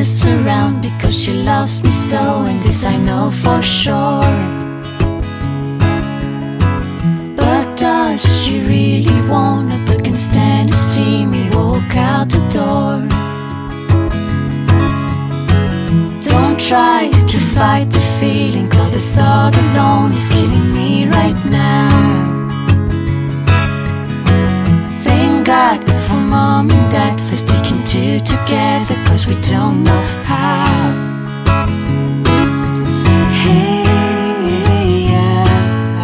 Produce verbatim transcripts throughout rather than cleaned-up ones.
mess around because she loves me so, and this I know for sure. But does she really wanna, but can stand to see me walk out the door? Don't try to fight the feeling, 'cause the thought alone is killing me right now. Thank God for mom and dad for sticking two together, 'cause we don't know how. Hey, yeah.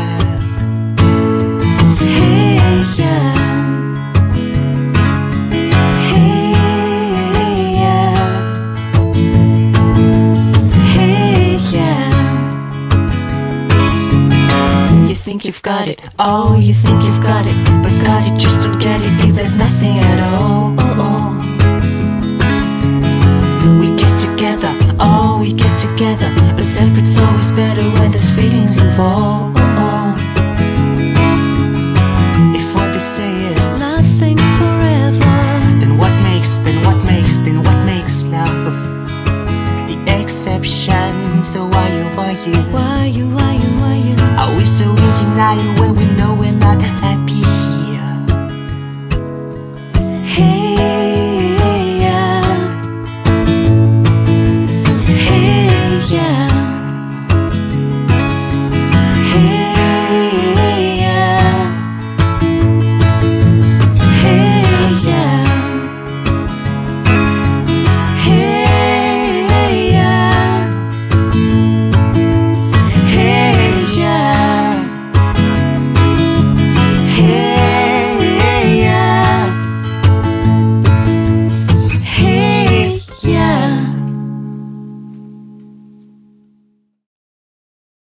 Hey, yeah. Hey, yeah. Hey, yeah. You think you've got it, oh, you think you've got it.